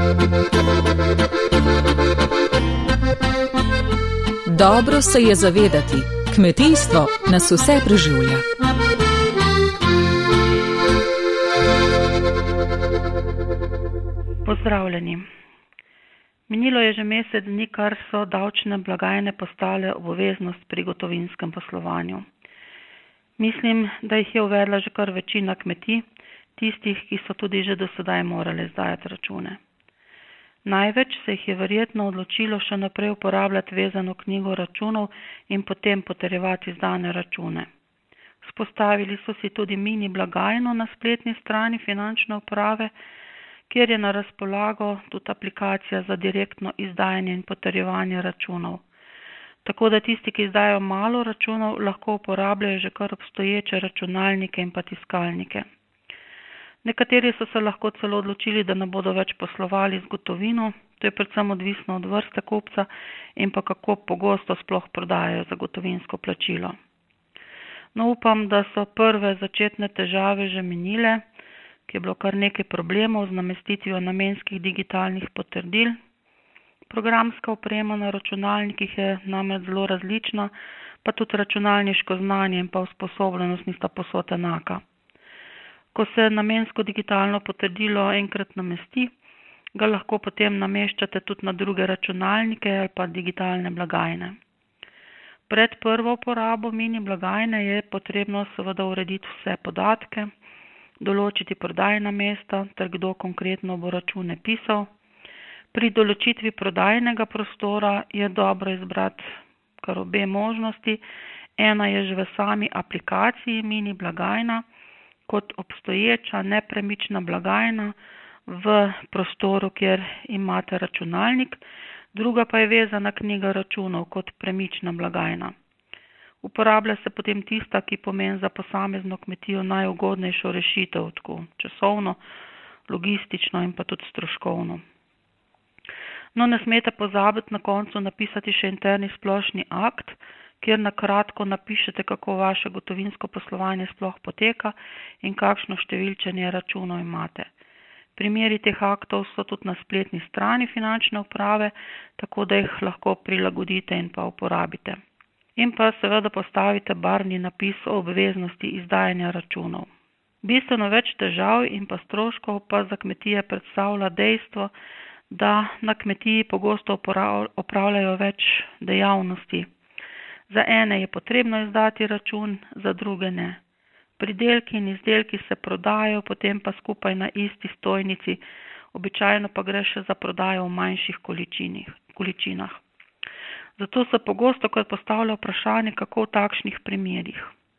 Dobro se je zavedati, kmetijstvo nas vse preživlja. Pozdravljeni. Minilo je že mesec dni, kar so davčne blagajne postale obveznost pri gotovinskem poslovanju. Mislim, da jih je uvedla že kar večina kmetij, tistih, ki so tudi že do sedaj morali izdajati račune. Največ se jih je verjetno odločilo še naprej uporabljati vezano knjigo računov in potem potrjevati izdane račune. Vzpostavili so si tudi mini blagajno na spletni strani finančne uprave, kjer je na razpolago tudi aplikacija za direktno izdajanje in potrjevanje računov. Tako da tisti, ki izdajo malo računov, lahko uporabljajo že kar obstoječe računalnike in pa tiskalnike. Nekateri so se lahko celo odločili, da ne bodo več poslovali z gotovino, to je predvsem odvisno od vrste kupca in pa kako pogosto sploh prodajajo za gotovinsko plačilo. No, upam, da so prve začetne težave že minile, ki je bilo kar nekaj problemov z namestitvijo namenskih digitalnih potrdil. Programska oprema na računalnikih je namreč zelo različna, pa tudi računalniško znanje in pa usposobljenost nista povsod enaka. Ko se namensko digitalno potrdilo enkrat namesti, ga lahko potem nameščate tudi na druge računalnike ali pa digitalne blagajne. Pred prvo uporabo mini blagajne je potrebno seveda urediti vse podatke, določiti prodajna mesta ter kdo konkretno bo račune pisal. Pri določitvi prodajnega prostora je dobro izbrati kar obe možnosti. Ena je že v sami aplikaciji mini blagajna, kot obstoječa nepremična blagajna v prostoru, kjer imate računalnik, druga pa je vezana knjiga računov kot premična blagajna. Uporablja se potem tista, ki pomeni za posamezno kmetijo najugodnejšo rešitev, tako časovno, logistično in pa tudi stroškovno. No, ne smete pozabiti na koncu napisati še interni splošni akt, kjer na kratko napišete, kako vaše gotovinsko poslovanje sploh poteka in kakšno številčenje računov imate. Primeri teh aktov so tudi na spletni strani finančne uprave, tako da jih lahko prilagodite in pa uporabite. In pa seveda postavite barvni napis o obveznosti izdajanja računov. Bistveno več težav in pa stroškov pa za kmetije predstavlja dejstvo, da na kmetiji pogosto opravljajo več dejavnosti. Za ene je potrebno izdati račun, za druge ne. Pridelki in izdelki se prodajajo, potem pa skupaj na isti stojnici, običajno pa gre še za prodajo v manjših količinah. Zato se pogosto kar postavlja vprašanje, kako v takšnih primerih.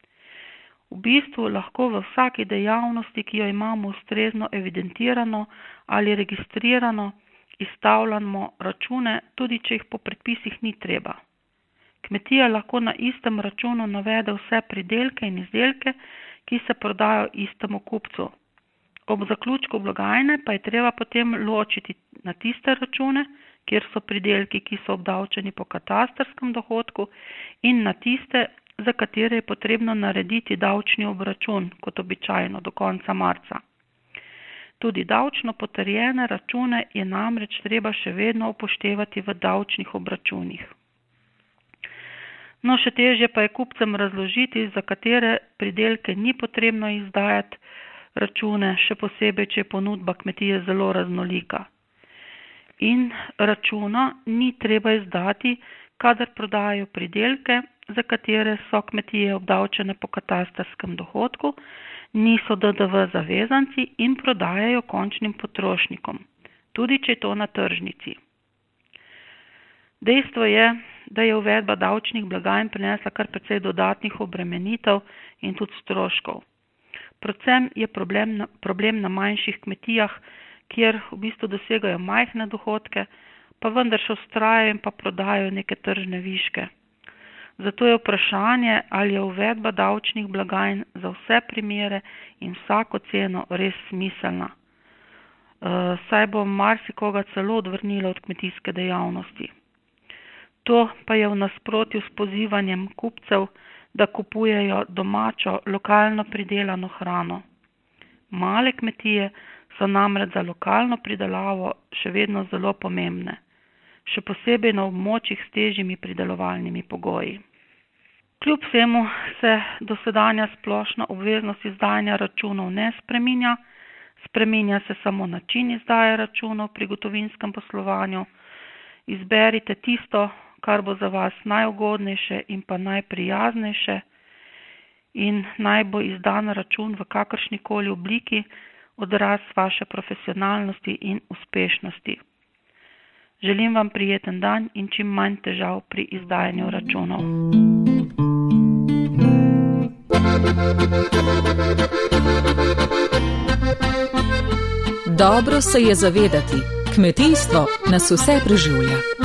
V bistvu lahko v vsaki dejavnosti, ki jo imamo ustrezno evidentirano ali registrirano, izstavljamo račune, tudi če jih po predpisih ni treba. Kmetija lahko na istem računu navede vse pridelke in izdelke, ki se prodajo istemu kupcu. Ob zaključku blagajne pa je treba potem ločiti na tiste račune, kjer so pridelki, ki so obdavčeni po katastrskem dohodku, in na tiste, za katere je potrebno narediti davčni obračun, kot običajno do konca marca. Tudi davčno potrjene račune je namreč treba še vedno upoštevati v davčnih obračunih. No, še težje pa je kupcem razložiti, za katere pridelke ni potrebno izdajati račune, še posebej, če je ponudba kmetije zelo raznolika. In računa ni treba izdati, kadar prodajajo pridelke, za katere so kmetije obdavčene po katastrskem dohodku, niso DDV zavezanci in prodajajo končnim potrošnikom, tudi če je to na tržnici. Dejstvo je, da je uvedba davčnih blagajn prinesla kar precej dodatnih obremenitev in tudi stroškov. Predvsem je problem na manjših kmetijah, kjer v bistvu dosegajo majhne dohodke, pa vendar še vztrajajo in pa prodajajo neke tržne viške. Zato je vprašanje, ali je uvedba davčnih blagajn za vse primere in vsako ceno res smiselna. Saj bo marsikoga celo odvrnilo od kmetijske dejavnosti. To pa je v nasprotju s pozivanjem kupcev, da kupujejo domačo, lokalno pridelano hrano. Male kmetije so namreč za lokalno pridelavo še vedno zelo pomembne, še posebej na območjih s težjimi pridelovalnimi pogoji. Kljub vsemu se dosedanja splošna obveznost izdajanja računov ne spreminja, spreminja se samo način izdaje računov pri gotovinskem poslovanju. Izberite tisto, kar bo za vas najugodnejše in pa najprijaznejše, in naj bo izdan račun v kakršnikoli obliki odraz vaše profesionalnosti in uspešnosti. Želim vam prijeten dan in čim manj težav pri izdajanju računov. Dobro se je zavedati, kmetijstvo nas vse preživlja.